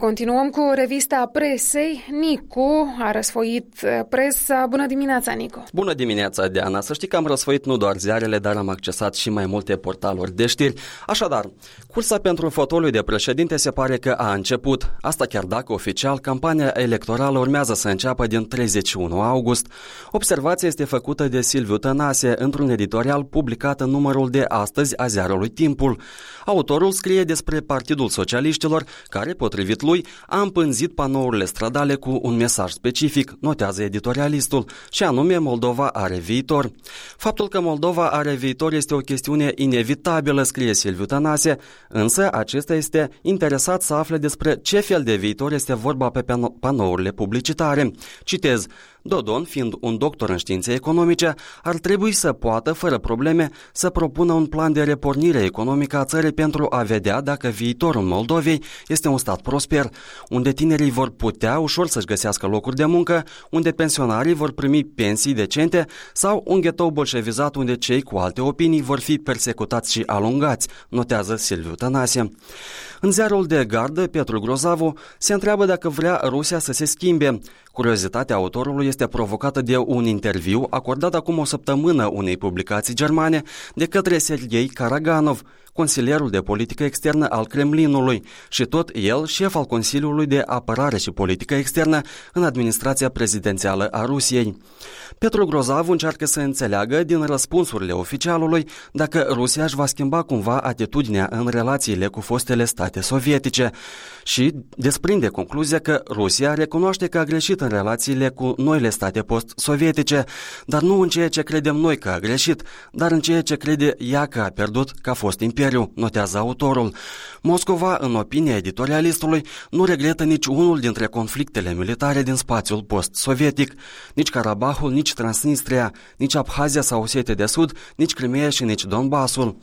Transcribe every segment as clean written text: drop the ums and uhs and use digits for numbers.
Continuăm cu revista presei. Nicu a răsfoit presa. Bună dimineața, Nicu! Bună dimineața, Diana! Să știi că am răsfoit nu doar ziarele, dar am accesat și mai multe portaluri de știri. Așadar, cursa pentru fotoliu de președinte se pare că a început. Asta chiar dacă oficial campania electorală urmează să înceapă din 31 august. Observația este făcută de Silviu Tănase într-un editorial publicat în numărul de astăzi a ziarului Timpul. Autorul scrie despre Partidul Socialiștilor, care, potrivit lui, a împânzit panourile stradale cu un mesaj specific, notează editorialistul, și anume Moldova are viitor. Faptul că Moldova are viitor este o chestiune inevitabilă, scrie Silviu Tănase, însă acesta este interesat să afle despre ce fel de viitor este vorba pe panourile publicitare. Citez: Dodon, fiind un doctor în științe economice, ar trebui să poată, fără probleme, să propună un plan de repornire economică a țării pentru a vedea dacă viitorul Moldovei este un stat prosper, unde tinerii vor putea ușor să-și găsească locuri de muncă, unde pensionarii vor primi pensii decente sau un ghetou bolșevizat unde cei cu alte opinii vor fi persecutați și alungați, notează Silviu Tănase. În ziarul de gardă, Petru Grozavu se întreabă dacă vrea Rusia să se schimbe. Curiozitatea autorului este provocată de un interviu acordat acum o săptămână unei publicații germane de către Sergei Karaganov, consilierul de politică externă al Kremlinului și tot el șef al Consiliului de Apărare și Politică Externă în administrația prezidențială a Rusiei. Petru Grozavu încearcă să înțeleagă din răspunsurile oficialului dacă Rusia își va schimba cumva atitudinea în relațiile cu fostele state sovietice și desprinde concluzia că Rusia recunoaște că a greșit în relațiile cu noile state post-sovietice, dar nu în ceea ce credem noi că a greșit, dar în ceea ce crede ea că a pierdut ca fost imperiu, notează autorul. Moscova, în opinia editorialistului, nu regretă nici unul dintre conflictele militare din spațiul post-sovietic, nici Karabahul, nici Transnistria, nici Abhazia sau Osetia de Sud, nici Crimea și nici Donbasul.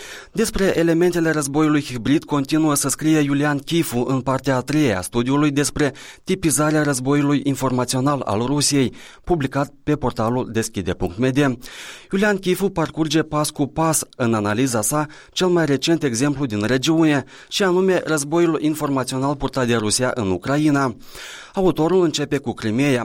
Despre elementele războiului hibrid continuă să scrie Iulian Chifu în partea a treia a studiului despre tipizarea războiului informațional al Rusiei, publicat pe portalul Deschide.media. Iulian Chifu parcurge pas cu pas în analiza sa cel mai recent exemplu din regiune, și anume războiul informațional purtat de Rusia în Ucraina. Autorul începe cu Crimea,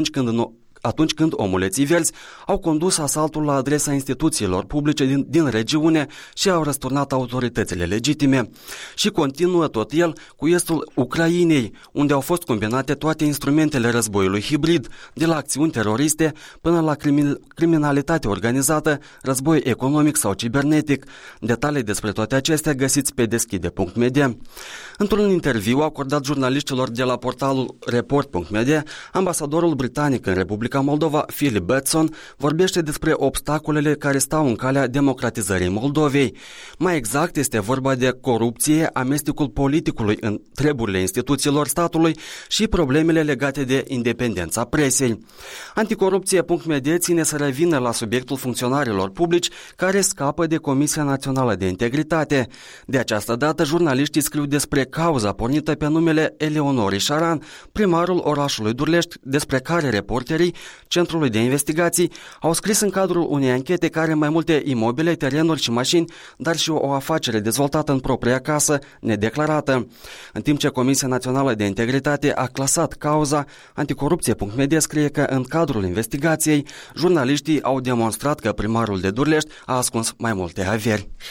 atunci când omuleții verzi au condus asaltul la adresa instituțiilor publice din regiune și au răsturnat autoritățile legitime. Și continuă tot el cu estul Ucrainei, unde au fost combinate toate instrumentele războiului hibrid, de la acțiuni teroriste până la criminalitate organizată, război economic sau cibernetic. Detalii despre toate acestea găsiți pe Deschide.media. Într-un interviu acordat jurnaliștilor de la portalul Report.media, ambasadorul britanic în Republica Moldova, Philip Batson, vorbește despre obstacolele care stau în calea democratizării Moldovei. Mai exact, este vorba de corupție, amestecul politicului în treburile instituțiilor statului și problemele legate de independența presei. Anticorupție.media ține să revină la subiectul funcționarilor publici care scapă de Comisia Națională de Integritate. De această dată, jurnaliștii scriu despre cauza pornită pe numele Eleonorii Șaran, primarul orașului Durlești, despre care reporterii Centrului de Investigații au scris în cadrul unei anchete care mai multe imobile, terenuri și mașini, dar și o afacere dezvoltată în propria casă, nedeclarată. În timp ce Comisia Națională de Integritate a clasat cauza, Anticorupție.media scrie că în cadrul investigației, jurnaliștii au demonstrat că primarul de Durlești a ascuns mai multe averi.